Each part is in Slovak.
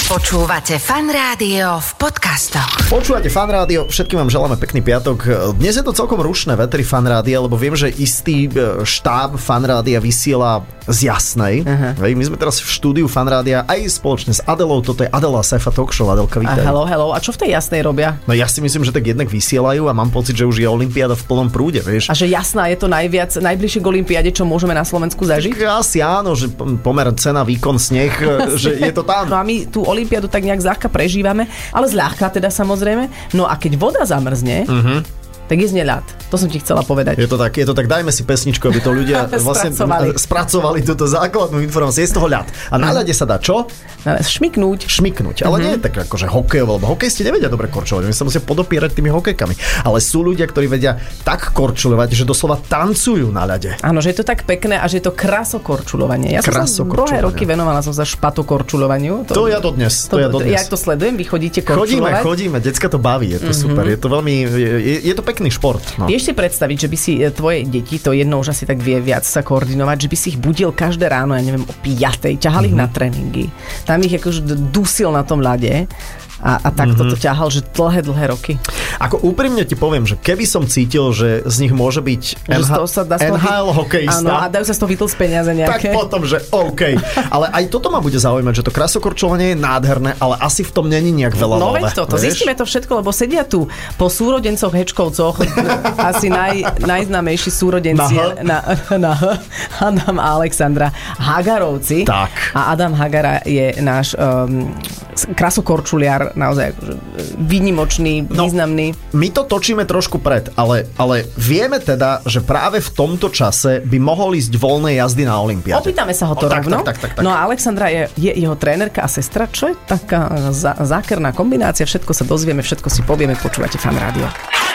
Počúvate Fan Rádio v podcastoch. Počúvate Fan Rádio, všetkým vám želáme pekný piatok. Dnes je to celkom rušné v éteri Fan Rádia, lebo viem, že istý štáb Fan Rádia vysiela z Jasnej. My sme teraz v štúdiu Fan Rádia aj spoločne s Adelou. Toto je Adela Saifa Talk Show. Adelka, vítaj. Hello. A čo v tej Jasnej robia? No ja si myslím, že tak jednak vysielajú a mám pocit, že už je olympiáda v plnom prúde, vieš. A že Jasná je to najbližšie k olympiáde, čo môžeme na Slovensku zažiť? Tak asi áno, že pomer cena, výkon, sneh, že je to tam. No a my tú olympiádu tak nejak zľahka prežívame, ale zľahka teda samozrejme. No a keď voda zamrzne, tak je z nej ľad. To som ti chcela povedať. Je to tak, dajme si pesničku, aby to ľudia vlastne spracovali túto základnú informáciu. Je z toho ľad. A na ľade sa dá čo? Šmiknúť. Ale nie je tak akože hokejov, lebo hokejisti nevedia dobre korčulovať. Oni sa musia podopierať tými hokejkami. Ale sú ľudia, ktorí vedia tak korčulovať, že doslova tancujú na ľade. Áno, že je to tak pekné a že je to krasokorčulovanie. Ja som mnohé roky venovala som sa špatokorčulovaniu. To ja dodnes. Ja to sledujem, vy chodíte korčulovať. Chodíme, decka to baví, je to super. Je to veľmi, je to pekný šport. No. Vieš si predstaviť, že by si tvoje deti, to jedno už asi tak vie viac sa koordinovať, že by si ich budil každé ráno, ja neviem, o 5:00, ťahal ich na tréningy. Tam ich akože dusil na tom ľade a takto to ťahal, že dlhé roky. Ako úprimne ti poviem, že keby som cítil, že z nich môže byť NHL hokejista. Áno, a dajú sa z toho vytlcť peniaze nejaké. Tak potom, že OK. Ale aj toto ma bude zaujímať, že to krasokorčovanie je nádherné, ale asi v tom není nejak veľa nové. No veď to zistíme to všetko, lebo sedia tu po súrodencoch Hečkovcoch asi najznámejší súrodenci na Adam a Alexandra Hagarovci. Tak. A Adam Hagara je náš krasokorčuliar, naozaj výnimočný, významný. My to točíme trošku pred, ale vieme teda, že práve v tomto čase by mohol ísť voľné jazdy na olympiáde. Opýtame sa ho to rovno. Tak. No a Alexandra je jeho trénerka a sestra, čo je taká zákerná kombinácia. Všetko sa dozvieme, všetko si povieme, počúvate Fan Rádio.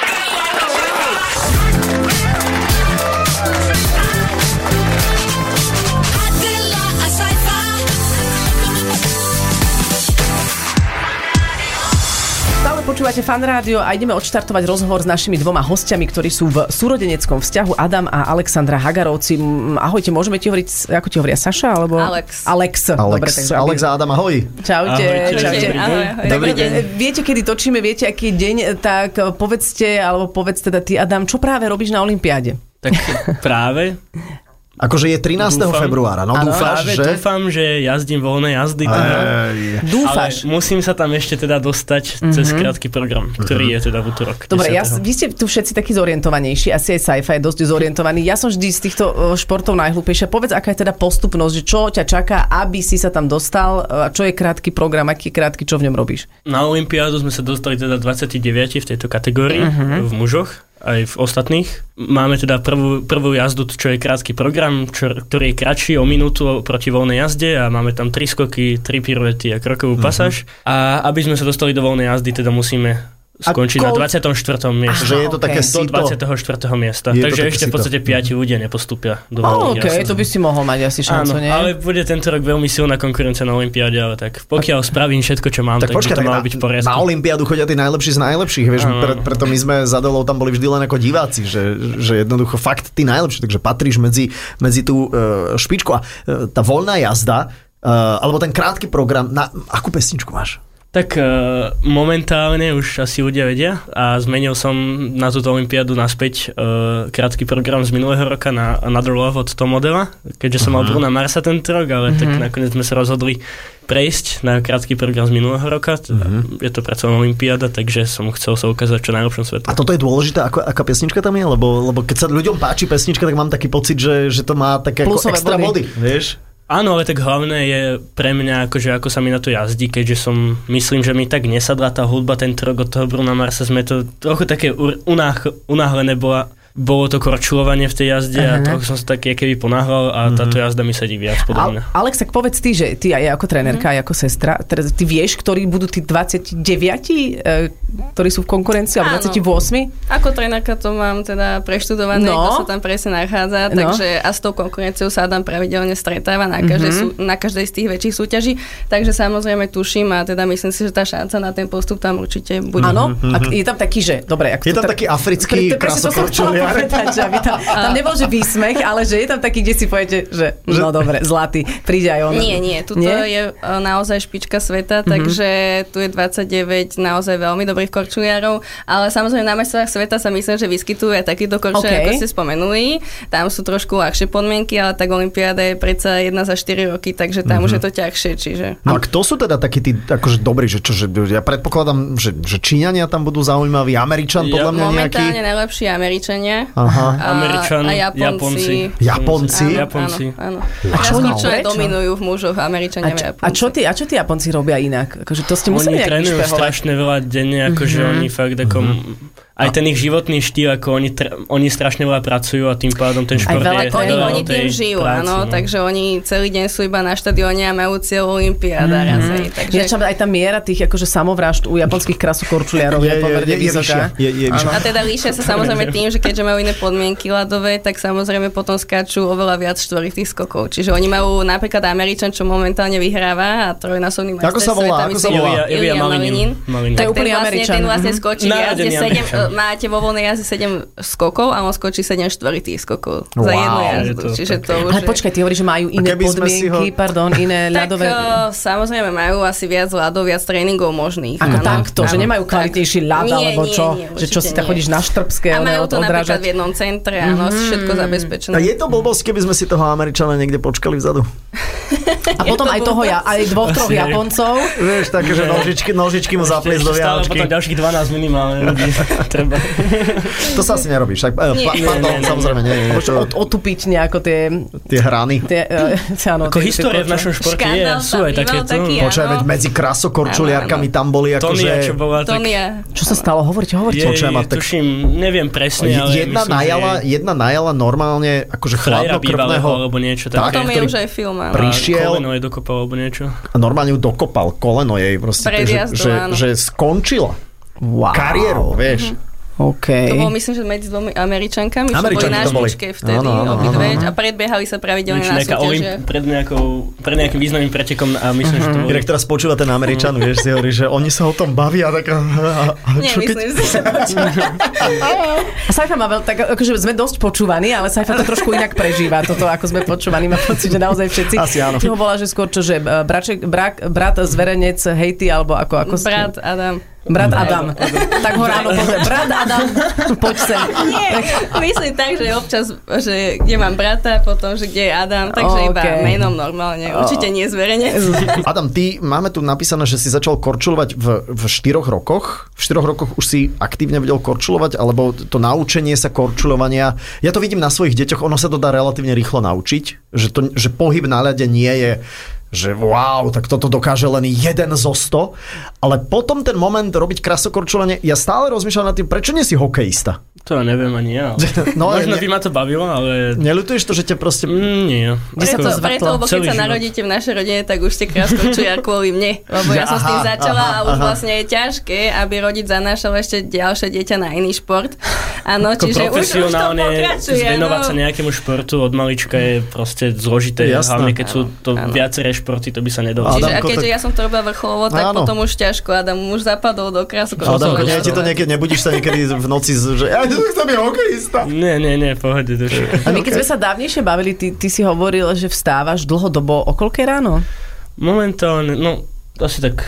Počúvate Fan Rádio a ideme odštartovať rozhovor s našimi dvoma hostiami, ktorí sú v súrodeneckom vzťahu, Adam a Alexandra Hagarovci. Ahojte, môžeme ti hovoriť, ako ti hovoria, Saša? Alebo Alex. Dobre, takže Alex a Adam, ahoj. Čaute. Ahoj. Dobrý deň. Viete, kedy točíme, viete, aký deň, tak povedz teda ty, Adam, čo práve robíš na olympiáde? Tak práve... Akože je 13. februára, no dúfam, že jazdím voľné jazdy. Dúfaš? Ale musím sa tam ešte teda dostať cez krátky program, ktorý je teda v utorok. Dobre, vy ste tu všetci takí zorientovanejší, asi aj Saifa je dosť zorientovaný. Ja som vždy z týchto športov najhlúpejšia. Povedz, aká je teda postupnosť, že čo ťa čaká, aby si sa tam dostal, a čo je krátky program, aký je krátky, čo v ňom robíš? Na olympiádu sme sa dostali teda 29 v tejto kategórii v mužoch. Aj v ostatných. Máme teda prvú jazdu, čo je krátky program, ktorý je kratší o minútu proti voľnej jazde a máme tam 3 skoky, 3 piruety a krokovú pasáž. A aby sme sa dostali do voľnej jazdy, teda musíme skončiť na 24. mieste. Že je to také do 24. miesta. Takže ešte v podstate 5 ľudia nepostúpia do voľnej jazdy. To by si mohol mať asi šancu, nie? Ale bude tento rok veľmi silná konkurencia na olympiáde, ale tak pokiaľ spravím všetko, čo mám, tak by to malo byť v poriadku. Na olympiádu chodia tí najlepší z najlepších, vieš, preto my sme za Adelou tam boli vždy len ako diváci, že jednoducho fakt tí najlepší, takže patríš medzi tú špičku a tá voľná jazda alebo ten krátky program, na akú pesničku máš? Tak momentálne už asi ľudia vedia a zmenil som na túto olympiádu naspäť krátky program z minulého roka na Another Love od Tom Modela, keďže som mal Bruna Marsa tento rok, ale tak nakoniec sme sa rozhodli prejsť na krátky program z minulého roka. Je to predsa olympiáda, takže som chcel sa ukázať čo najlepšom svetu. A toto je dôležité, aká pesnička tam je? Lebo keď sa ľuďom páči pesnička, tak mám taký pocit, že to má také ako extra body, vieš? Áno, ale tak hlavné je pre mňa, ako sa mi na to jazdí, keďže myslím, že mi tak nesadla tá hudba tento rok od toho Bruna Marsa, sme to trochu také unáhlené bolo to korčulovanie v tej jazde a trochu som sa tak keby ponáhľal a táto jazda mi sedí viac podľa mňa. Alex, tak povedz ty, že ty aj ako trénerka, aj ako sestra, teda ty vieš, ktorí budú tí 29, ktorí sú v konkurencii, alebo 28? Ako trénerka to mám teda preštudované, kto sa tam presne nachádza, takže a s tou konkurenciou sa Adam pravidelne stretáva na každej z tých väčších súťaží, takže samozrejme tuším a teda myslím si, že tá šanca na ten postup tam určite bude. Áno, je tam taký, že dobre, je tam taký africký krasokorčuliar. povedať, že aby tam nebol, že výsmech, ale že je tam taký, kde si poviete, že no dobre, zlatý, príde aj on. Nie, tuto je naozaj špička sveta, takže tu je 29 naozaj veľmi dobrých korčuliarov, ale samozrejme na majstrovstvách sveta sa myslím, že vyskytujú aj takýto korčuliar, ako ste spomenuli. Tam sú trošku ľahšie podmienky, ale tak olympiáda je predsa 1 za 4 roky, takže tam už je to ťažšie, čiže... No a kto sú teda takí tí akože dobrí, že ja predpokladám, že Číňania tam budú zaujímaví, Američan podľa mňa nejaký... Momentálne najlepší Američania. Američan, a Japonci. Áno. A čo oni dominujú v mužoch, Američania a Japonci. A čo tí Japonci robia inak? Akože to ste museli nejak vyšpehovať. Oni trénujú strašne veľa denne, akože oni fakt ako... Aj ten ich životný štýl, ako oni strašne veľa pracujú a tým pádom ten šport je... Oni tým žijú, áno, takže oni celý deň sú iba na štadióne a majú cieľ olympiáda razej. Takže... aj tá miera tých akože samovrážd u japonských krasokorčuliarov je pomerne vysoká. A teda líšia sa samozrejme tým, že keďže majú iné podmienky ľadové, tak samozrejme potom skáču oveľa viac štvoritých skokov. Čiže oni majú napríklad Američan, čo momentálne vyhráva a trojnásobný majster sveta. Ako sa volá? Ilja Malinin. To je úplný Američan. Ten vlastne skočí máte vo voľnej jazde 7 skokov a on skočí 7 štvoritých skokov za jednu jazdu. Čiže to už... Ale počkaj, ty hovoríš, že majú iné podmienky, iné ľadové... Tak samozrejme majú asi viac ľadov, viac tréningov možných. Ako takto, že nemajú kvalitnejší ľad, alebo čo? Že čo si tak chodíš na Štrbské, a majú to napríklad v jednom centre, áno, všetko zabezpečené. A je to blbosť, keby sme si toho Američana niekde počkali vzadu? A potom aj toho, aj 2-3 Japoncov. Vieš, také, že nožičky mu zapliesť do vianočky. Potom ďalších 12 minimálne treba. To sa asi nerobí, však pardon, samozrejme nie. Otupiť nejako tie hrany. Ako história v našom športe sú aj takéto. Počkaj, veď medzi krasokorčuliarkami tam boli akože... Tonia. Čo sa stalo? Hovorte. Tuším, neviem presne, ale jedna najala normálne akože chladnokrvného. Alebo niečo také. Potom je už aj film. Prišiel. Koleno jej dokopal alebo niečo. A normálne ju dokopal. Koleno jej proste. Že skončila. Wow. Kariéru, vieš. Okay. To bolo, myslím, že medzi dvomi Američankami, čo boli na špičke vtedy, obidve, a predbiehali sa pravidelne na súťažiach. Pred nejakým významným pretekom a myslím, že to boli... Inak teraz počúva ten Američan, vieš, si hovorí, že oni sa o tom bavia, tak... Myslím si, že počúva. A Saifa má tak, akože sme dosť počúvaní, ale Saifa to trošku inak prežíva, toto, ako sme počúvaní, má pocit, že naozaj všetci. Asi áno. Ty ho volá, že skôr čo, že brat, zverenec, hejty, alebo ako... Brat Adam. Brat Adam. Tak ho ráno povie, brat Adam, poď sem. Nie, myslím tak, že občas, že kde mám brata, potom, že kde je Adam, takže iba menom normálne. Určite nie zverejnec. Adam, ty, máme tu napísané, že si začal korčulovať v 4 rokoch. V 4 rokoch už si aktívne vedel korčulovať, alebo to naučenie sa korčulovania. Ja to vidím na svojich deťoch, ono sa to dá relatívne rýchlo naučiť, že pohyb na ľade nie je že wow, tak toto dokáže len 1 zo 100, ale potom ten moment robiť krasokorčulovanie, ja stále rozmýšľam nad tým, prečo nie si hokejista? To neviem ani ja. No, možno by ma to bavilo, ale... Neľutuješ to, že ťa proste... Nie. Kde sa to zvrtlo? Lebo keď sa narodíte v našej rodine, tak už ste krasokorčuliar kvôli mne. Lebo ja som s tým začala a už vlastne je ťažké, aby rodič zanášal ešte ďalšie dieťa na iný šport. Áno, čiže už to pokračuje. Zvenovať sa nejakému športu od malička je proste zložité. Hlavne keď sú to viaceré športy, to by sa nedalo. Čiže a keďže ja som to robila vrcholovo, tak potom už ťažko. Adam už zapadol do krasokorčuľa. Adamko, ti to niekedy nebudíš sa niekedy v noci, že ja chcem byť hokejista. Nie, pohode. A my keď sme sa dávnejšie bavili, ty si hovoril, že vstávaš dlhodobo o koľkej ráno? Momentálne, asi tak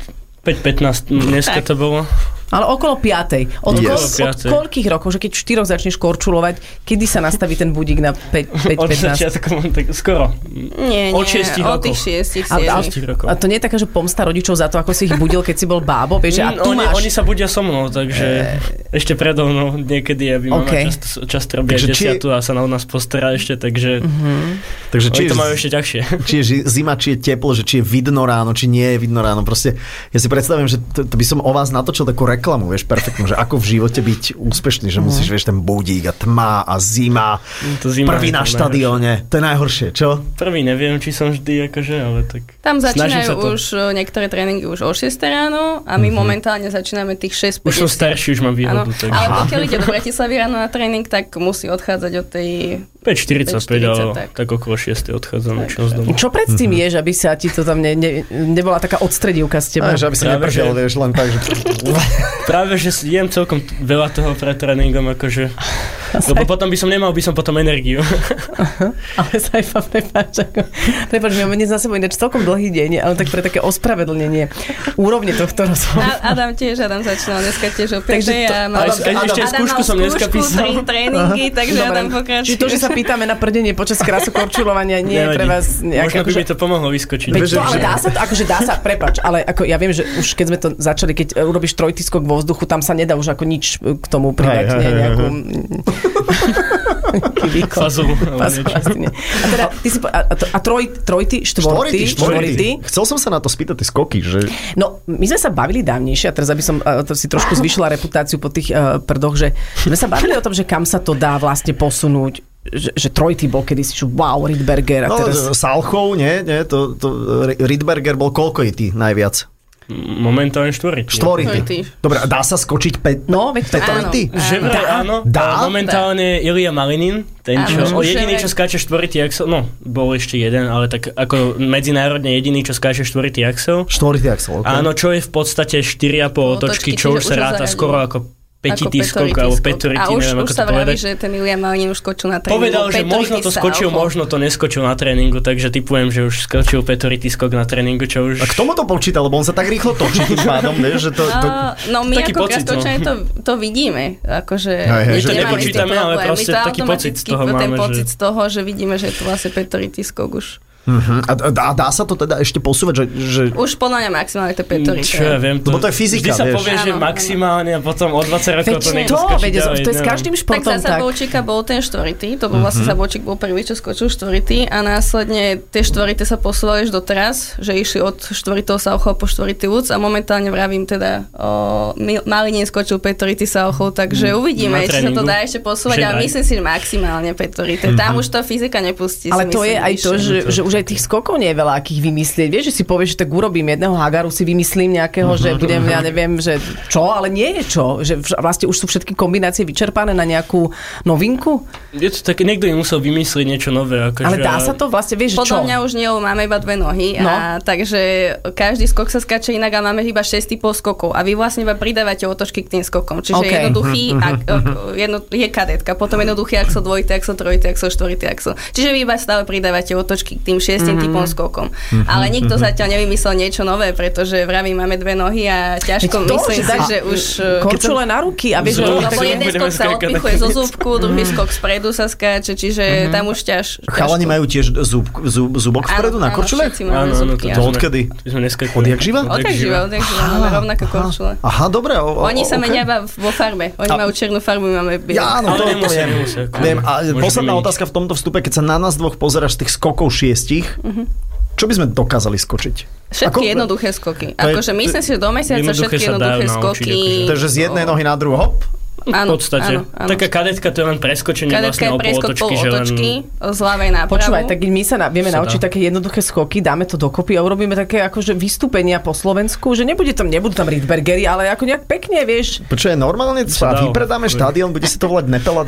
5-15 dneska to bolo. Ale okolo 5. Od koľkých rokov, že keď v 4 začneš korčulovať, kedy sa nastaví ten budík na 5-15? Od začiatku, tak skoro. Nie, od 6 rokov. Od tých 6 rokov. A to nie je taká, že pomsta rodičov za to, ako si ich budil, keď si bol bábo? Vieš, a tu oni sa budia so mnou, takže ešte predo mnou niekedy, aby mama často robia 10 a sa na nás postará ešte, takže oni to majú ešte ťažšie. Či je zima, či je teplo, že či je vidno ráno, či nie je vidno ráno. Proste ja si predstavím, že to by som o vás natočil takú reklamu, vieš, perfektnú, že ako v živote byť úspešný, že musíš, vieš, ten budík a tma a zima. Prvý na štadióne. To je najhoršie, čo? Prvý neviem, či som vždy akože, ale tak... Tam začínajú už niektoré tréningy už o 6 ráno a my momentálne začíname tých 6:50. Už som starší, už mám výhodu. Ale pokiaľ ide do Bratislavy ráno na tréning, tak musí odchádzať od tej 5:45, tak okolo 6 odchádzame z domu. Čo predtým ješ, aby sa ti to tam nebola taká odstredivka z teba? Že aby sa nepržel, vieš, len tak, že... Práve, že jem celkom veľa toho pred tréningom, akože Lebo potom nemal by som potom energiu. Ale Saifa, prepáč, my máme dnes za sebou ináč celkom dlhý deň, ale tak pre také ospravedlnenie úrovne tohto rozhovoru. Adam začínal dneska tiež opäť. Ešte skúšku som dneska písal. Tréningy, takže Adam pokračuje. Čiže to, že sa pýtame na prdenie počas krásokorčulovania, nie je pre vás nejaké... Možno by mi to pomohlo vyskočiť. Ale dá sa to, dá sa, prepáč, ale ako ja viem, že už keď sme to začali, keď urobíš trojitý skok vo vzduchu, tam sa nedá už ako nič k tomu pridať, nejakú... A teda, ty si trojty, štvority. Chcel som sa na to spýtať, tie skoky, že... No, my sme sa bavili dávnejšie, a teraz aby som si trošku zvýšila reputáciu po tých prdoch, že sme sa bavili o tom, že kam sa to dá vlastne posunúť, že trojty bol kedysi, wow, Rydberger. A teraz... Salchov, nie, Rydberger bol koľkojitý najviac? Momentálne štvority. Dobre, dá sa skočiť petority? Áno. Dá? Momentálne Ilja Malinin, ten čo, jediný, čo skáče štvority axel, no, bol ešte jeden, ale tak ako medzinárodne jediný, čo skáče štvority axel. Štvority axel, ok. Áno, čo je v podstate 4,5 otočky, čo už sa ráta skoro ako petitý skok, alebo petority, neviem ako to povedať. A už sa vraví, že ten Ilja Malinin už skočil na tréningu. Povedal, že možno to skočil, možno to neskočil na tréningu, takže typujem, že už skočil petority skok na tréningu, čo už... A k tomu to počíta, lebo on sa tak rýchlo točí tým pádom, že to... No my ako kraskočanie to vidíme, akože... My to nepočítame, ale proste taký pocit z toho máme, ten pocit z toho, že vidíme, že je to vlastne petority skok už. A dá sa to teda ešte posúvať, že... Už podľa mňa maximálne to petority. Čo ja viem, to je fyzika, vždy sa povie, že maximálne a potom o 20 rokov to niekto skočí ďalej. To je s každým športom tak. Tak za Sabovčíka bol ten štvority, to bol vlastne Sabovčík bol prvý, čo skočil štvority a následne tie štvority sa posúvali až doteraz, že išli od štvoritého Sauchov po štvority Woods a momentálne vravím teda Malinin skočil petority Sauchov, takže uvidíme, či sa to dá ešte posúvať, ale myslím si, že maximálne petority. Tam už to fyzika nepustí. Ale to je aj to, že už aj tých skokov nie je veľa akých vymyslieť. Vieš, že si povieš, že tak urobím jedného Hagaru, si vymyslím nejakého, že budem, ja neviem, že čo, ale nie je čo. Že vlastne už sú všetky kombinácie vyčerpané na nejakú novinku. Je to tak, niekto im musel vymyslieť niečo nové. Ale dá sa to vlastne, vieš, podľa mňa už nie, máme iba dve nohy, a takže každý skok sa skáče inak a máme iba 6 typov skokov a vy vlastne iba pridávate otočky k tým skokom. Čiže jednoduchý je kadetka, potom jednoduchý axel, dvojitý axel, trojitý axel, štvoritý axel. Čiže vy iba stále pridávate otočky k tým 6 typom skokom. Ale nikto zatiaľ nevymyslel niečo nové, pretože vravím, máme dve nohy a ťažko myslím si, že už... Korčule na ruky a vieš, lebo jeden skok sa odpichuje zo zúbku, druhý skok spredu sa skáče, čiže tam už ťažko. Chalani majú tiež zúbok vpredu na korčule? Áno, to odkedy? Odjak živa? Odjak živa, máme rovnaké korčule. Aha, dobre. Oni sa menia vo farbe. Oni majú černú farbu, my máme bielu. Áno, to viem. A posledná otázka v tomto vstupe, keď sa na nás dvoch pozeráš z tých skokov 6, čo by sme dokázali skočiť? Všetky jednoduché skoky. Akože myslím si, že do mesiaca všetky jednoduché skoky. Takže z jednej nohy na druhú hop? V podstate. Áno. Taká kadetka to je len preskočenie vlastne o polotočky. Z ľavej nápravu. Počúvaj, tak my sa vieme naučiť také jednoduché skoky, dáme to dokopy a urobíme také akože vystúpenia po Slovensku, že nebudú tam Rydbergery, ale ako nejak pekne, vieš. Počúvaj, normálne vypredáme štadión, bude si to volať Nepela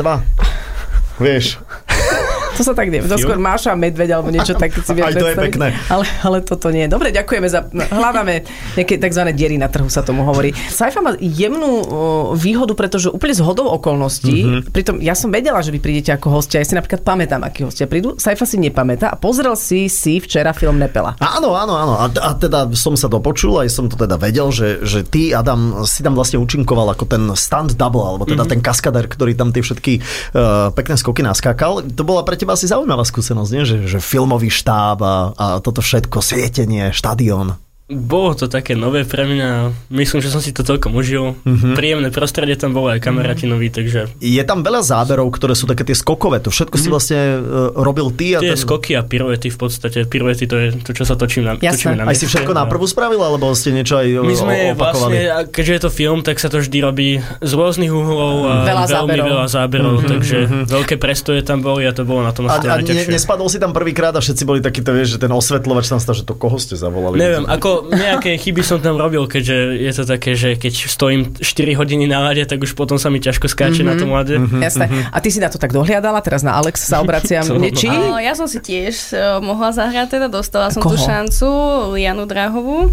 2. Vieš. To sa tak neviem. To skôr Máša Medveď alebo niečo také si viem predstaviť. To je pekné. Ale toto nie. Dobre, ďakujeme hľadáme nejaké takzvané diery na trhu, sa tomu hovorí. Saifa má jemnú výhodu, pretože úplne z hodou okolností, pritom ja som vedela, že vy prídete ako hostia, ja si napríklad pamätám, akí hostia prídu. Saifa si nepamätá a pozrel si včera film Nepela. Áno. A teda som sa dopočul, aj som to teda vedel, že ty, Adam, si tam vlastne účinkoval ako ten stunt double, alebo teda ten kaskadér, ktorý tam tie všetky pekné skoky naskákal. To bola pre teba asi zaujímavá skúsenosť, nie? Že filmový štáb a toto všetko, svietenie, štadión. Bolo to také nové pre mňa. Myslím, že som si to celkom užil. Príjemné prostredie tam bolo aj kamaráti noví, takže... Je tam veľa záberov, ktoré sú také tie skokové. To všetko si vlastne robil ty. Tie skoky a piruety v podstate. Piruety to je to, čo sa točíme na Aj si všetko na prvú spravil, alebo ste niečo aj my sme opakovali? Vlastne, keďže je to film, tak sa to vždy robí z rôznych uhlov a veľa záberov. Takže veľké prestoje tam boli a to bolo na tom asi najťažšie. Nespadol si tam prvýkrát a všetci boli takíto, vieš, že ten osvetľovač tam stal, že to koho ste zavolali? Neviem, ako nejaké chyby som tam robil, keďže je to také, že keď stojím 4 hodiny na ľade, tak už potom sa mi ťažko skáče na tom ľade. Jasné. A ty si na to tak dohliadala, teraz na Alex sa obraciam. Či? Ja som si tiež mohla zahrať, teda dostala som tú šancu, Lianu Dráhovú.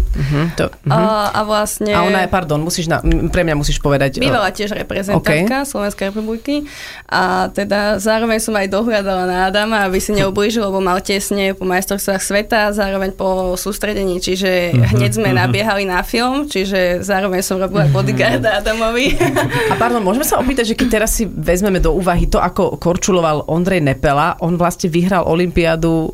A vlastne... A ona je, pre mňa musíš povedať... Bývala tiež reprezentantka Slovenskej republiky a teda zároveň som aj dohliadala na Adama, aby si neublížil, lebo mal tesne po majstrovstvách sveta a zároveň po sústredení, čiže hneď sme nabiehali na film, čiže zároveň som robila bodyguarda Adamovi. A pardon, môžeme sa opýtať, že keď teraz si vezmeme do úvahy to, ako korčuloval Ondrej Nepela, on vlastne vyhral olympiádu,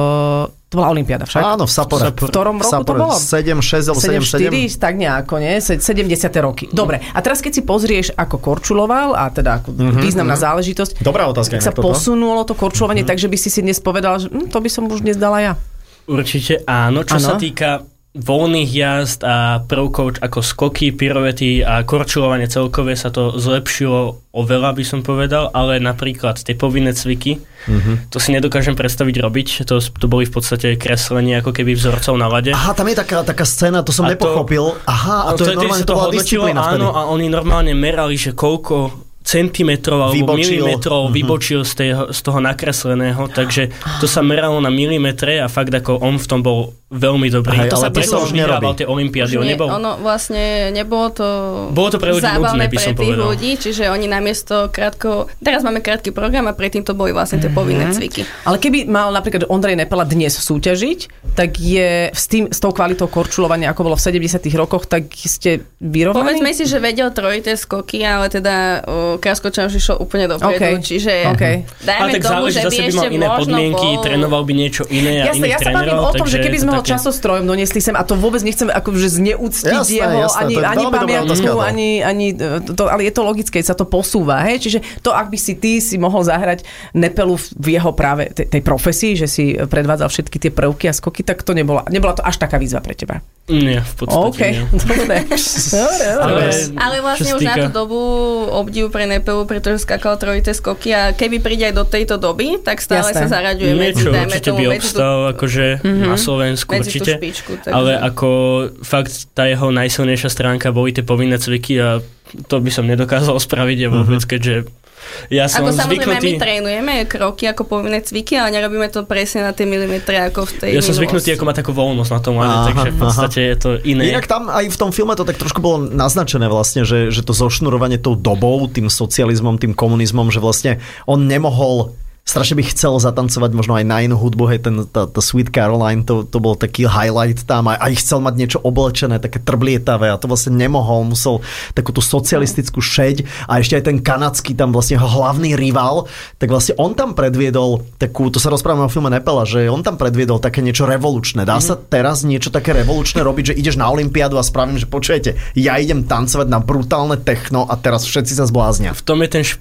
to bola olympiáda však? Áno, v Sapore. V ktorom roku to bolo? 7-6 alebo 7-4? Tak nejako, nie? 70. roky. Dobre, a teraz keď si pozrieš, ako korčuloval, a teda ako významná záležitosť, dobrá otázka, sa posunulo to korčulovanie, takže by si dnes povedal, že to by som už dnes dala ja. Určite áno. Čo sa týka voľných jazd a prvkov ako skoky, pirovety a korčulovanie celkové sa to zlepšilo oveľa, by som povedal, ale napríklad tie povinné cviky, to si nedokážem predstaviť robiť. To boli v podstate kreslenie ako keby vzorcov na lade. Aha, tam je taká scéna, to som nepochopil. Aha, a to je normálne, to bola disciplína vtedy. Áno, a oni normálne merali, že koľko centimetrov alebo milimetrov vybočil z toho nakresleného, takže to sa meralo na milimetre a fakt ako on v tom bol veľmi dobrý. Hej, to ale sa preto už nehrával tie olympiády, on nebol? Ono vlastne nebolo to pre ľudí nudné, by som povedal. Ľudí, čiže oni namiesto teraz máme krátky program a predtým to boli vlastne tie povinné cviky. Ale keby mal napríklad Ondrej Nepela dnes súťažiť, tak je s tou kvalitou korčulovania, ako bolo v 70. rokoch, tak ste vyrovnaní? Povedzme si, že vedel trojité skoky, ale teda Kraskočan už išiel úplne dopredu, čiže dajme tomu, že by ešte iné podmienky, trénoval by niečo iné a iných trénerov. Ja sa bavím o tom, že keby sme ho časostrojom doniesli sem, a to vôbec nechcem akože zneúctiť jeho, ani pamiatku, ani to, ale je to logické, sa to posúva, hej? Čiže to, ak by ty si mohol zahrať Nepelu v jeho práve tej profesii, že si predvádzal všetky tie prvky a skoky, tak to nebola to až taká výzva pre teba. Nie, v podstate nie. Dobre. Ale vlastne už na tú dobu obdiv pre Nepelu, pretože skakal trojité skoky a keby príde aj do tejto doby, tak stále sa zaraďuje medzi, dajme tomu, by obstal akože na Slovensku určite. Špičku, ale ako fakt tá jeho najsilnejšia stránka boli tie povinné cviky a to by som nedokázal spraviť vôbec, keďže ja som samozrejme, my trénujeme kroky ako povinné cviky, ale nerobíme to presne na tie milimetre ako v tej minulosti. Ja som zvyknutý, ako má takú voľnosť na tom lade, takže v podstate je to iné. Inak tam aj v tom filme to tak trošku bolo naznačené vlastne, že to zošnurovanie tou dobou, tým socializmom, tým komunizmom, že vlastne on nemohol. Strašne by chcel zatancovať možno aj na inú hudbu, hej, tá Sweet Caroline, to bol taký highlight tam, aj chcel mať niečo oblečené, také trblietavé a to vlastne nemohol, musel takú tú socialistickú šeď a ešte aj ten kanadský tam vlastne hlavný rival, tak vlastne on tam predviedol takú, to sa rozprávame o filme Nepela, že on tam predviedol také niečo revolučné. Dá sa teraz niečo také revolučné robiť, že ideš na olympiádu a spravím, že počujete, ja idem tancovať na brutálne techno a teraz všetci sa zbláznia. V tom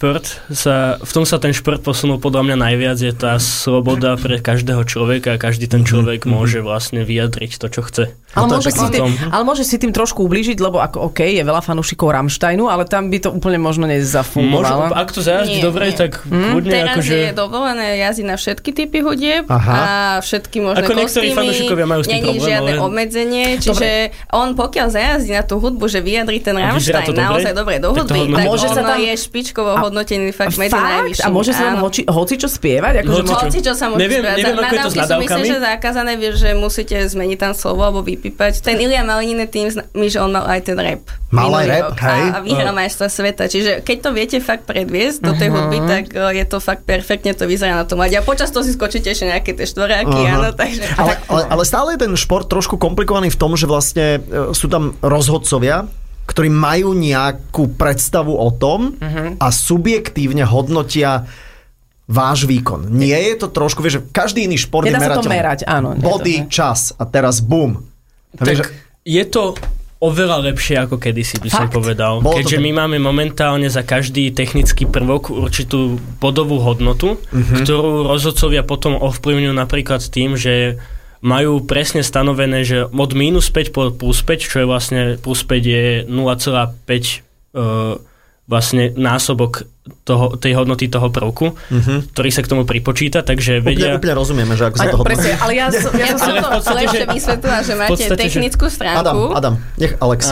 sa ten šport posunul podľa mňa najviac, je tá sloboda pre každého človeka a každý ten človek môže vlastne vyjadriť to, čo chce. Ale môže si tým trošku ublížiť, lebo ako je veľa fanúšikov Rammsteinu, ale tam by to úplne možno nezafungovalo. Ak to zajazdí dobre, tak kľudne teraz akože je dovolené jazdiť na všetky typy hudieb a všetky možné ako niektorí fanúšikovia majú s tým problém. Není žiadne obmedzenie, čiže on pokiaľ zajazdí na tú hudbu, že vyjadrí ten Rammstein naozaj dobre do hudby, tak on je špičkovo hodnotený fakt medzi najvyššími. A môže sa tam hocičo spievať? Hocičo sa môže spievať. Neviem, ako je to s nadávkami. Myslím, že zakázané, vieš, že musíte zmeniť tam slovo alebo vypípať. Ten Ilia Malinine tým, že on mal aj ten rap. Mal aj rap, hej. A vyhral majstra sveta. Čiže keď to viete fakt predviesť do tej hudby, tak je to fakt perfektne, to vyzerá na tom. A počas toho si skočíte ešte nejaké tie štvoráky, áno, takže... Ale stále je ten šport trošku komplikovaný v tom, že vlastne sú tam rozhodcovia, ktorí majú nejakú predstavu o tom a subjektívne hodnotia váš výkon. Nie je to trošku, vieš, že každý iný šport je merateľný. Nedá sa to merať, áno. Body, čas a teraz bum. Tak je to oveľa lepšie ako kedysi, by som povedal. Keďže my máme momentálne za každý technický prvok určitú bodovú hodnotu, ktorú rozhodcovia potom ovplyvňujú napríklad tým, že majú presne stanovené, že od minus 5 po plus 5, čo je vlastne plus 5 je 0,5 vlastne násobok tej hodnoty toho prvku, ktorý sa k tomu pripočíta, takže vedia... Úplne rozumieme, že ako sa to hodnotí. Ale ja som to lepšie vysvetlila, že máte technickú stránku. Adam, nech Alex.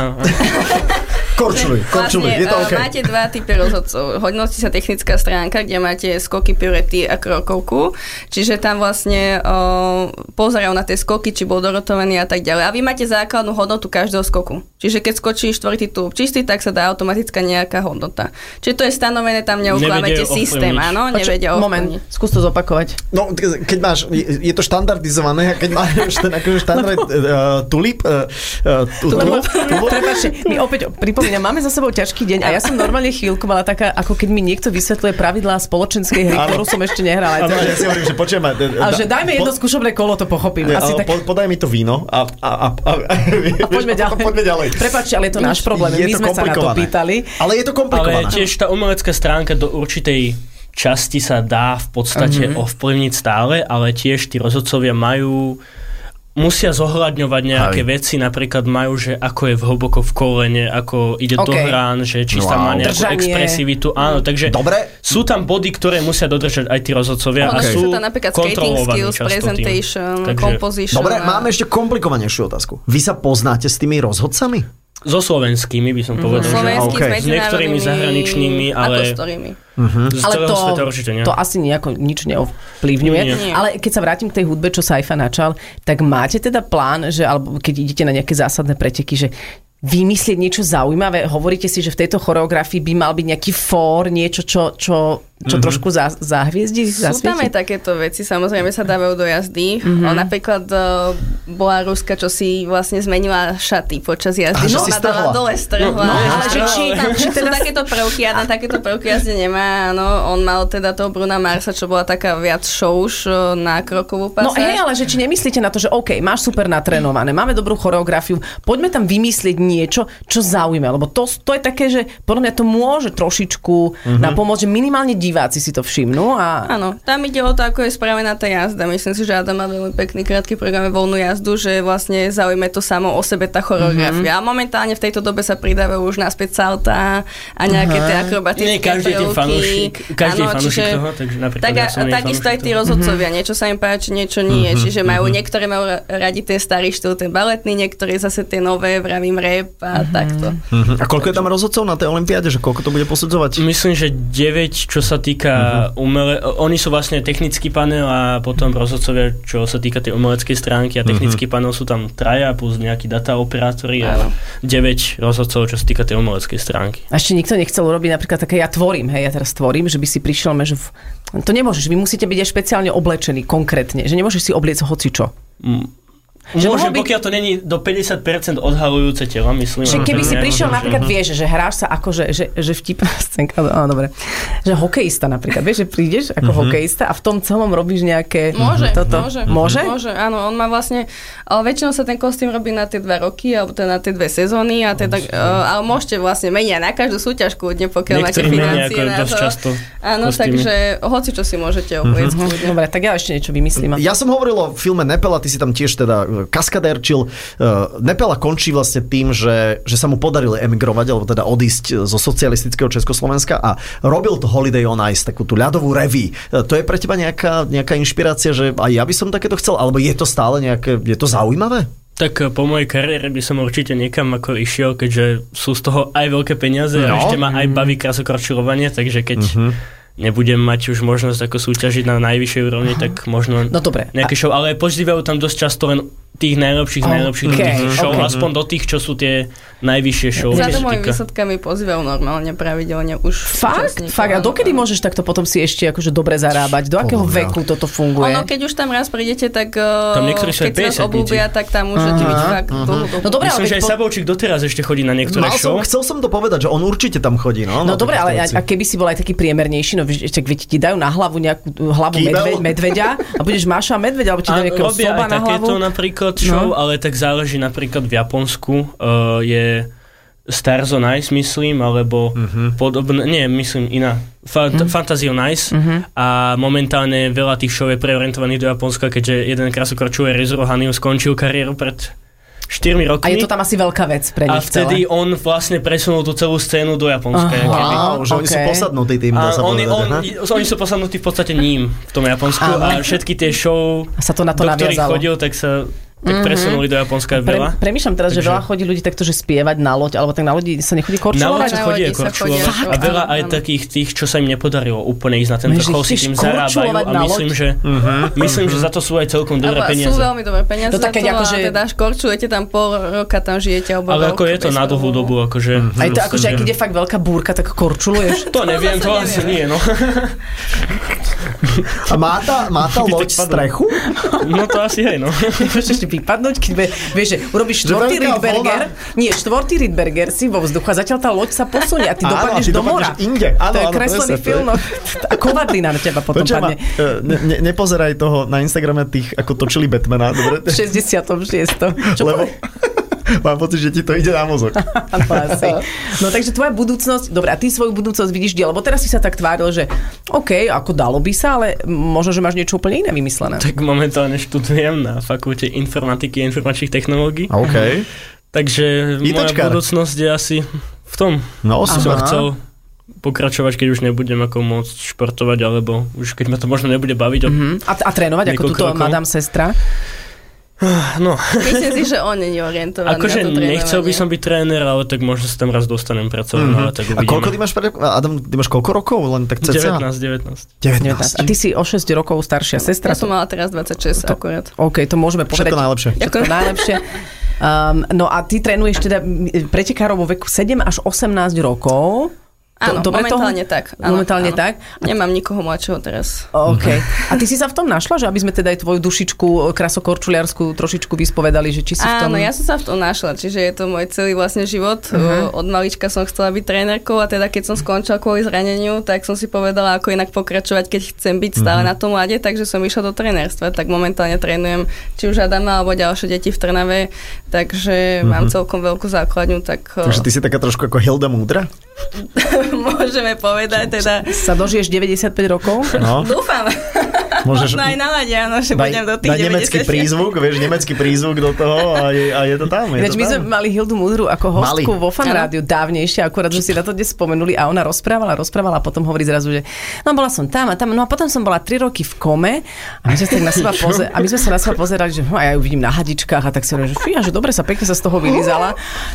Korčuj, je to OK. Máte dva typy rozhodcov. Hodnotí sa technická stránka, kde máte skoky, piruety a krokovku. Čiže tam vlastne pozerajú na tie skoky, či bol dorotovaný a tak ďalej. A vy máte základnú hodnotu každého skoku. Čiže keď skočí štvrtý túb čistý, tak sa dá automatická nejaká hodnota. Čiže to je stanovené, tam neuklamete systém, áno? Nevedia ovplyvniť. Moment, skús to zopakovať. No, keď máš, je to štandardizované, keď máš ten akože štandard tulip, Prepáčte, my opäť pripomínam, máme za sebou ťažký deň a ja som normálne chvíľku mala taká, ako keď mi niekto vysvetľuje pravidlá spoločenskej hry, ktorú som ešte nehrala. Áno, ja si hovorím, že počujem. Ale že dajme jedno skúšobné kolo, to pochopím. Podaj mi to víno a poďme ďalej. Prepáčte, ale je to náš problém. My sme sa na to pýtali. Ale je to komplikované. Ale tiež tá umelecká stránka do určitej časti sa dá v podstate ovplyvniť stále, ale tiež tí rozhodcovia musia zohľadňovať nejaké veci, napríklad majú, že ako je hlboko v kolene, ako ide do hrán, že či tam má nejakú expresivitu. Áno, takže sú tam body, ktoré musia dodržať aj tí rozhodcovia a sú kontrolovaní často presentation, composition. Dobre, máme ešte komplikovanejšiu otázku. Vy sa poznáte s tými rozhodcami? So slovenskými by som povedal, že s niektorými zahraničnými, ale... Ako s ktorými? Z celého sveta určite nie. To asi nejako nič neovplyvňuje. Nie. Ale keď sa vrátim k tej hudbe, čo Saifa načal, tak máte teda plán, že alebo keď idete na nejaké zásadné preteky, že vymyslieť niečo zaujímavé? Hovoríte si, že v tejto choreografii by mal byť nejaký fór, niečo, čo trošku zahviezdi? Sú tam aj takéto veci, samozrejme sa dávajú do jazdy. Napríklad bola Ruska, čo si vlastne zmenila šaty počas jazdy. Ona dala dole strhla. Ale že či teda takéto prvky, a na takéto prvky jazde nemá. Áno, on mal teda toho Bruna Marsa, čo bola taká viac show už na krokovú pasáž. No hej, ale že či nemyslíte na to, že OK, máš super natrénované, máme dobrú choreografiu, poďme tam vymyslieť niečo, čo zaujíma, lebo to je také, že podľa mňa to môže trošičku napomôcť, že minimálne diváci si to všimnú. Áno, tam ide o to, ako je spravená tá jazda. Myslím si, že Adam má veľmi pekný krátky program voľnú jazdu, že vlastne zaujíme to samo o sebe tá choreografia. A momentálne v tejto dobe sa pridávajú už naspäť salta a nejaké tie akrobatické prvky. Každý je fanúšik toho, takže napríklad takisto aj tí rozhodcovia, niečo sa im páči, niečo nie. Čiže niektoré majú radi ten starý štýl, ten baletný, niektorí zase tie nové, vravím rap a takto. A koľko je tam rozhodcov na tej olympiáde, že koľko to bude posudzovať? Myslím, že 9, čo sa týka oni sú vlastne technický panel a potom rozhodcovia, čo sa týka tej umeleckej stránky a technický panel sú tam 3 plus nejakí data operátori a 9 rozhodcov, čo sa týka tej umeleckej stránky. A ešte nikto nechcel urobiť napríklad také, ja teraz tvorím, že by si prišiel, že to nemôžeš, vy musíte byť aj špeciálne oblečený konkrétne, že nemôžeš si obliecť hocičo. Môže, pokiaľ to není do 50% odhalujúce telo, myslím. Že keby si prišiel, napríklad vieš, že hráš sa ako, že vtipná scénka, dobre, že hokejista napríklad, vieš, že prídeš ako hokejista a v tom celom robíš nejaké... Môže. Môže? Áno, on má vlastne, ale väčšinou sa ten kostým robí na tie 2 roky, alebo teda na tie 2 sezóny, a teda, ale môžete vlastne meniť na každú súťaž kľudne, pokiaľ máte financie na to. Často áno, kostýmy. Takže hoci čo si môžete obliecť. Dobre, tak ja ešte niečo vymyslím. Ja som hovoril o filme Nepela, ty si tam tiež teda kaskadérčil. Nepela končí vlastne tým, že sa mu podarilo emigrovať, alebo teda odísť zo socialistického Československa a robil to Holiday on Ice, takú tú ľadovú reví. To je pre teba nejaká inšpirácia, že aj ja by som takéto chcel, alebo je to stále je to zaujímavé? Tak po mojej kariére by som určite niekam ako išiel, keďže sú z toho aj veľké peniaze a ešte ma aj baví krasokorčulovanie, takže keď nebudem mať už možnosť ako súťažiť na najvyššej úrovni, tak možno nejaké show, ale pozývajú tam dosť často len tých najlepších show, aspoň do tých, čo sú tie najvyššie show. Za domovými výsledkami pozývajú normálne, pravidelne už. Fakt? A dokedy môžeš takto potom si ešte akože dobre zarábať? Do akého veku toto funguje? Keď už tam raz prídete, tak keď sa obľúbia, tak tam môžete byť fakt dlho. No dobre, myslím, že aj Sabovčík doteraz ešte chodí na niektoré show. Chcel som to povedať, že on určite tam chodí. No dobre, ale a keby si bol aj taký priemernejší, no ešte ti dajú na hlavu nejakú hlavu medveďa a budeš Máša medveď, alebo ti dajú nejakého soba na hlavu. Takéto napríklad show, ale tak záleží napríklad v Japonsku je Stars on Ice, myslím, alebo podobné, nie, myslím iná. Fantasy on Ice a momentálne veľa tých show je preorientovaných do Japonska, keďže jeden krasokorčuler Rizuro Hanyu skončil kariéru pred rokmi. A je to tam asi veľká vec pre nich. A vtedy on vlastne presunul tú celú scénu do Japonska. Wow, že oni sú posadnutí tým. Oni sú posadnutí v podstate ním v tom Japonsku a všetky tie show, sa to na to do ktorých naviazalo. chodil, tak presunuli do Japonska veľa. Premýšľam teraz, že veľa chodí ľudí takto, že spievať na loď, alebo tak na lodi sa nechodí korčulovať? Na lodi sa chodí korčulovať. A veľa aj takých tých, čo sa im nepodarilo úplne ísť na ten vrchol, si tým zarábajú a myslím, že za to sú aj celkom dobré peniaze. Sú veľmi dobré peniaze za to a teda korčujete tam pol roka, tam žijete. Ale ako je to na dlhú dobu, akože... Aj to akože, keď je fakt veľká búrka, tak korčuluješ? To neviem, to asi nie, no. A má tá loď strechu? No to asi hej, no. Môžeš ešte vypadnúť, keď vieš, že urobíš štvortý Rydberger si vo vzduchu a zatiaľ tá loď sa posunie a ty dopadneš do mora. Inde. To je kreslený film, kovadlina na teba potom padne. Nepozeraj toho na Instagrame tých, ako točili Batmana. Dobre? V 66. Lebo mám pocit, že ti to ide na mozog. No takže tvoja budúcnosť, dobre, a ty svoju budúcnosť vidíš kde? Lebo teraz si sa tak tváril, že OK, ako dalo by sa, ale možno, že máš niečo úplne iné vymyslené. Tak momentálne študujem na fakulte informatiky a informačných technológií. OK. Takže moja budúcnosť je asi v tom. No, som chcel pokračovať, keď už nebudem ako môcť športovať, alebo už keď ma to možno nebude baviť. A trénovať ako túto madame sestra? No. Myslím si, že on nie je orientovaný akože na to trénovanie. Nechcel by som byť tréner, ale tak možno sa tam raz dostanem pracovať. Ale tak uvidíme. A koľko ty máš, Adam, ty máš koľko rokov? Len tak cca? 19. A ty si o 6 rokov staršia sestra? Ja som mala teraz 26 akurát. OK, to môžeme povedať. Všetko najlepšie. No a ty trénuješ teda pretekárov vo veku 7 až 18 rokov. Áno, momentálne tak. Momentálne tak? Nemám nikoho mladšieho teraz. OK. A ty si sa v tom našla, že aby sme teda aj tvoju dušičku krasokorčuliarsku trošičku vyspovedali, že či si v tom... Áno, ja som sa v tom našla, čiže je to môj celý vlastne život. Od malička som chcela byť trénerkou a teda keď som skončila kvôli zraneniu, tak som si povedala, ako inak pokračovať, keď chcem byť stále na tom ľade, takže som išla do trénerstva. Tak momentálne trénujem či už Adama alebo ďalšie deti v Trnave, takže mám celkom veľkú základňu. Takže ty si taká trošku ako Hilda Múdra? Môžeme povedať teda. Sa dožiješ 95 rokov? No. Dúfam. Môžeš aj na lade, áno, že budem do tých 90. nemecký prízvuk, vieš, nemecký prízvuk do toho a je to tam. Ináč my sme mali Hildu Múdru ako hostku vo Fan Rádiu dávnejšie, akurát sme si na to dnes spomenuli a ona rozprávala a potom hovorí zrazu, že no bola som tam a tam, no a potom som bola 3 roky v kome a my sme sa na seba pozerali, že ja ju vidím na hadičkách a tak si hovorím, že fíja, že dobre že sa z toho vylízala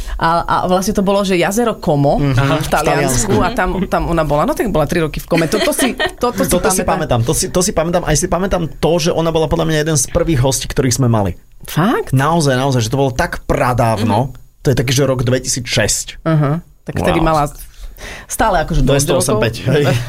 a vlastne to bolo, že jazero Como v Taliansku a tam ona bola, no tak bola 3 roky v kome. Toto si pamätám. To si pamätám, aj si pamätám to, že ona bola podľa mňa jeden z prvých hostí, ktorých sme mali. Fakt? Naozaj, že to bolo tak pradávno. To je taký, že rok 2006. Tak vtedy mala stále akože 285.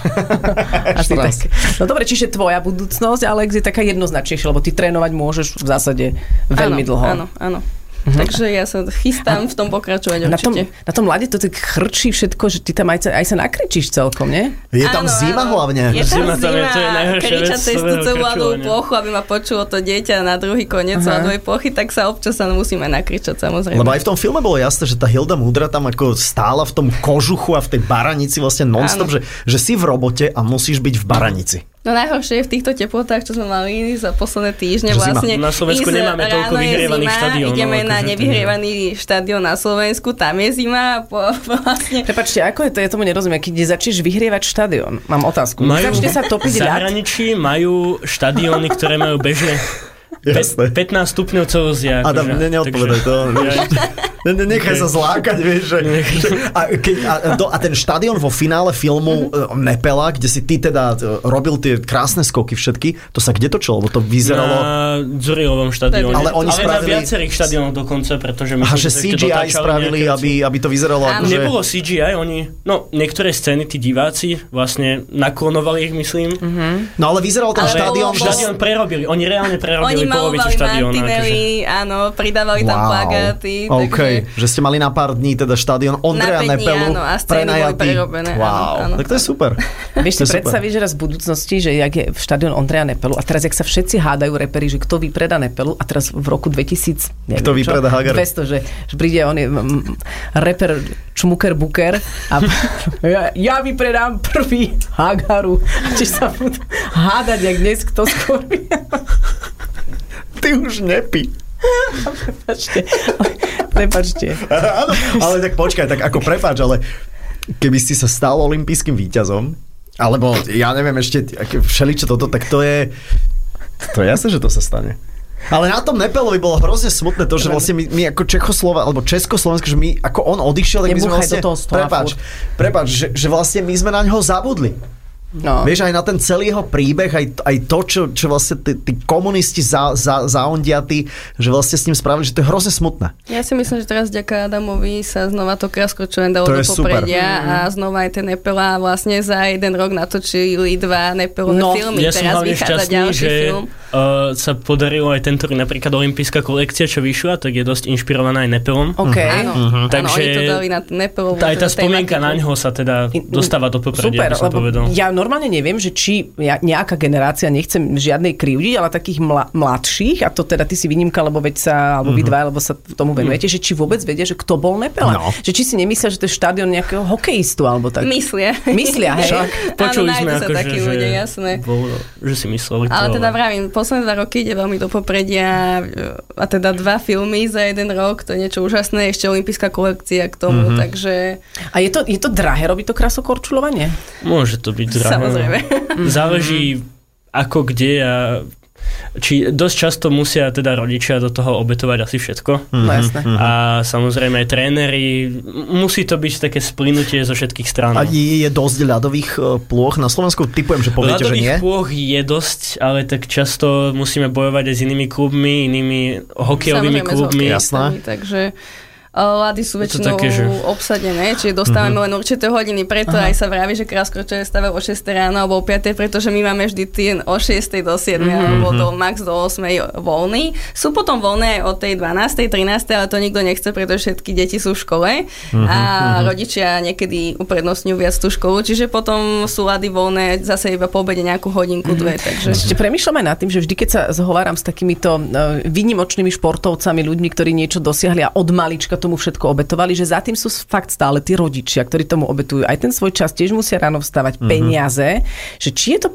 Asi tak. No dobre, čiže tvoja budúcnosť, Alex, je taká jednoznačnejšia, lebo ty trénovať môžeš v zásade veľmi dlho. Áno. Takže ja sa chystám v tom pokračovať určite. Na tom ľade to tak chrčí všetko, že ty tam aj sa nakričíš celkom, nie? Je tam zima hlavne. Je tam zima, kričať cez tú celú ľadovú plochu, aby ma počulo to dieťa na druhý koniec ľadovej plochy, tak sa občas sa musíme nakričať, samozrejme. Lebo aj v tom filme bolo jasné, že tá Hilda Múdra tam ako stála v tom kožuchu a v tej baranici vlastne non-stop, že si v robote a musíš byť v baranici. No najhoršie je v týchto teplotách, čo sme mali za posledné týždne vlastne. Na Slovensku nemáme toľko vyhrievaných štadiónov. Ideme na nevyhrievaný štadión na Slovensku, tam je zima. Vlastne. Prepáčte, ako je to? Ja tomu nerozumiem. Keď začneš vyhrievať štadión, mám otázku. Začne sa topiť ľad? V zahraničí majú štadióny, ktoré majú bežne 15 stupňov Celzia. Adam, neodpovedaj to. Nechaj sa zlákať, vieš. A ten štadión vo finále filmu Nepela, kde si ty teda robil tie krásne skoky všetky, to sa kde točilo? Lebo to vyzeralo... Na Dzurilovom štadióne. Ale na viacerých štadiónoch dokonca, pretože my že CGI spravili, aby to vyzeralo ako... Nebolo CGI, niektoré scény, tí diváci vlastne naklonovali ich, myslím. No ale vyzeral ten štadión... Štadión prerobili, oni reálne prerobili polovicu štadióna. Áno, pridávali tam plagáty. Že ste mali na pár dní teda štadión Ondreja Nepelu prenajatý. Wow, tak to je super. Vieš si predstaviť, že raz v budúcnosti, že jak je v štadión Ondreja Nepelu a teraz jak sa všetci hádajú reperi, že kto vypredá Nepelu a teraz v roku 2000 kto vypredá Hagaru? 200, že príde on reper Čmuker Buker a ja vypredám prvý Hagaru. Čiže sa budú hádať, jak dnes kto skôr. Ty už nepí. Prepáčte. Áno, ale tak počkaj, tak ako prepáč, ale keby si sa stal olympijským víťazom, alebo ja neviem ešte všeličo toto, tak to je jasné, že to sa stane. Ale na tom Nepelovi bolo hrozne smutné to, že vlastne my ako alebo Československo, že my, ako on odišiel, tak my sme vlastne, prepáč, že vlastne my sme na ňoho zabudli. No. Vieš, aj na ten celý jeho príbeh, aj to, čo vlastne tí komunisti zaondiatí, že vlastne s ním spravili, že to je hrozne smutné. Ja si myslím, že teraz vďaka Adamovi sa znova to Kráskorčulenie dalo do popredia a znova aj ten Nepela vlastne za jeden rok natočili 2 Nepelové filmy. Ja teraz vychádza ďalší film. Sa podarilo aj tento rok napríklad olympijská kolekcia, čo vyšla, tak je dosť inšpirovaná aj Nepelom. Áno, takže oni to dali na Nepelovú. Aj tá spomienka na ňoho sa teda dostáva do popredia, by som povedal. Ja normálne neviem, že či nejaká generácia, nechcem žiadnej krivdiť, ale takých mladších, a to teda ty si výnimka, lebo veď sa, alebo vy dva, lebo sa tomu venujete, že či vôbec vedia, že kto bol Nepela. No. Že či si nemyslia, že to je štadión nejakého hokejistu, alebo tak. Myslia, hej? Počuli sme ako, takí ľudia, jasné. Že si mysleli. Ale teda vravím, posledné 2 roky ide veľmi do popredia a teda 2 filmy za 1 rok, to je niečo úžasné, ešte olympijská kolekcia k tomu, takže... A je to drahé robiť to krásokorčuľovanie? Môže to byť drahé. Samozrejme. Záleží ako kde a či dosť často musia teda rodičia do toho obetovať asi všetko. A samozrejme aj tréneri, musí to byť také splynutie zo všetkých strán. A je dosť ľadových plôch na Slovensku? Typujem, že poviete, že nie? Ľadových plôch je dosť, ale tak často musíme bojovať aj s inými klubmi, inými hokejovými klubmi. Jasné. Takže ľady sú väčšinou obsadené, čiže dostávame len určité hodiny, preto aj sa vraví, že Kráskorčulenie stáva o 6 ráno alebo o 5, pretože my máme vždy ten o 6 do 7 alebo do max do 8 voľný. Sú potom voľné aj od tej 12, 13, ale to nikto nechce, pretože všetky deti sú v škole a rodičia niekedy uprednostňujú viac tú školu, čiže potom sú ľady voľné zase iba po obede nejakú hodinku, 2. Takže... Ešte premýšľam aj nad tým, že vždy, keď sa zhováram s takýmito výnimočnými športovcami, ľuďmi, ktorí niečo dosiahli a od malička tomu všetko obetovali, že za tým sú fakt stále tí rodičia, ktorí tomu obetujú. Aj ten svoj čas tiež musia ráno vstávať, peniaze, že či je to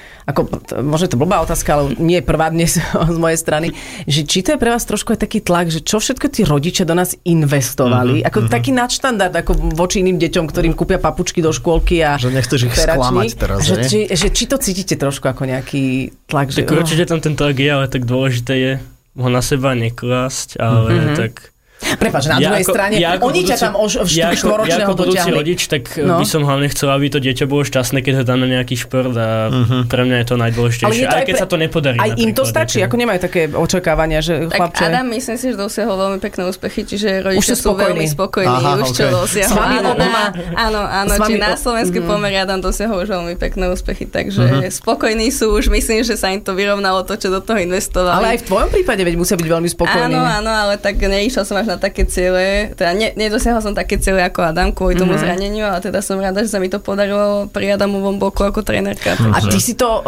možno je to blbá otázka, ale nie je prvá dnes z mojej strany, že či to je pre vás trošku aj taký tlak, že čo všetko tí rodičia do nás investovali, ako taký nadštandard, ako voči iným deťom, ktorým kúpia papučky do škôlky a že nechceš ich sklamať teraz, že či to cítite trošku ako nejaký tlak, že... Tak určite tam ten tlak je, ale tak dôležité je ho na seba neklásť, ale tak... Prepáč, na druhej strane, oni ťa tam štvoročného dotiahli. Ako budúci rodič, tak by som hlavne chcel, aby to dieťa bolo šťastné, keď ho dám na nejaký šport a pre mňa je to najdôležitejšie. Aj keď sa to nepodarí. Aj im to stačí, ako nemajú také očakávania, že chlapče... Tak Adam, myslím si, že dosiahol veľmi pekné úspechy, čiže rodičia sú veľmi spokojní, už čo dosiahol. Áno, či na slovenské pomery Adam dosiahol už veľmi pekné úspechy, takže spokojní sú už, myslím, že sa im to vyrovnalo to, čo do toho investovali. Ale aj v tvojom prípade veď musia byť veľmi spokojní. Áno, ale tak neišla som až na také ciele, teda nedosiahla som také ciele ako Adam kvôli tomu zraneniu, ale teda som rada, že sa mi to podarilo pri Adamovom boku ako trénerka. A ty si to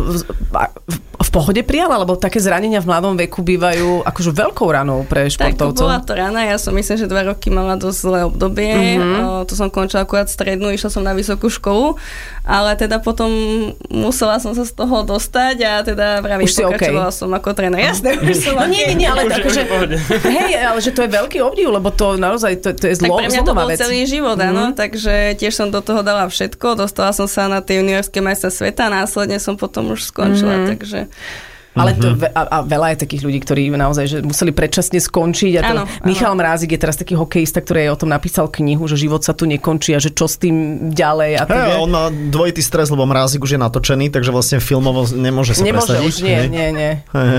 v pohode prijala, lebo také zranenia v mladom veku bývajú akože veľkou ranou pre športovcov. Tak bola to rana, ja som myslím, že 2 roky mala dosť zlé obdobie, to som končila akurát strednú, išla som na vysokú školu, ale teda potom musela som sa z toho dostať a teda pokračovala som ako tréner. Jasné, už som nie, ale akože, hej, ale že to je veľký obdiv, lebo to naozaj to je zlomová vec. Tak pre mňa to bol celý život, áno, takže tiež som do toho dala všetko, dostala som sa na tie juniorské majstrovstvá sveta a následne som potom už skončila, takže... Ale to, a veľa je takých ľudí, ktorí naozaj že museli predčasne skončiť. A to áno. Michal Mrázik je teraz taký hokejista, ktorý aj o tom napísal knihu, že život sa tu nekončí a že čo s tým ďalej. A on má dvojitý stres, lebo Mrázik už je natočený, takže vlastne filmovo nemôže sa presadiť. Nie.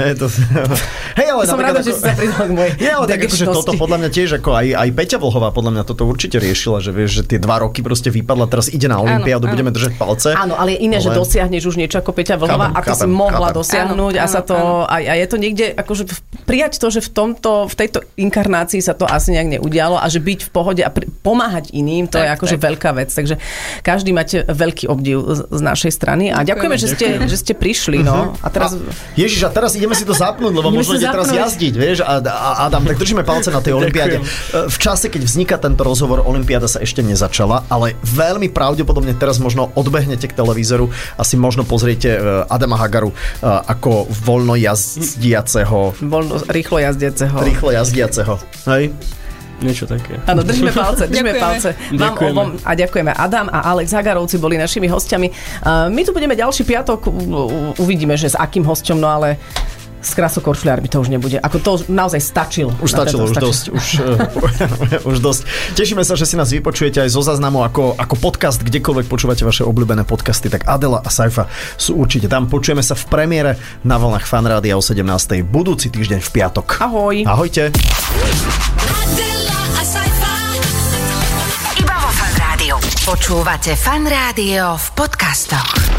Hej, ale som rada, že si sa pridal k mojej degešnosti. Toto podľa mňa tiež, ako aj Peťa Vlhová podľa mňa toto určite riešila, že vieš, že tie 2 roky proste vypadla, teraz ide na olympiádu, budeme držať palce. Áno, ale je iné, že dosiahneš už niečo ako Peťa Vlhová a ty si mohla dosiahnuť a sa to a je to niekde, akože prijať to, že v tejto inkarnácii sa to asi nejak neudialo a že byť v pohode a pomáhať iným, to je akože veľká vec. Takže každý máte veľký obdiv z našej strany a ďakujeme, že ste prišli. No. A teraz... Ježiš, a teraz ideme si to zapnúť, lebo možno ide teraz jazdiť, vieš? A Adam, tak držíme palce na tej olympiáde. V čase, keď vzniká tento rozhovor, olympiáda sa ešte nezačala, ale veľmi pravdepodobne teraz možno odbehnete k televízoru a si možno pozriete Adama Hagaru, ako voľno jazdiaceho. Rýchlo jazdiaceho. Rýchlo jazdiaceho. Hej? Niečo také. Áno, držíme palce. Vám obom a ďakujeme. Adam a Alex Hagarovci boli našimi hostiami. My tu budeme ďalší piatok. Uvidíme, že s akým hosťom, no ale s krasokorčuliármi to už nebude. Ako to naozaj stačilo. Už dosť. Už dosť. Tešíme sa, že si nás vypočujete aj zo záznamu ako podcast, kdekoľvek počúvate vaše obľúbené podcasty, tak Adela a Saifa sú určite tam. Počujeme sa v premiére na vlnách Fan Rádia o 17. budúci týždeň v piatok. Ahoj. Ahojte. Iba vo Fan Rádiu. Počúvate Fan Rádio v podcastoch.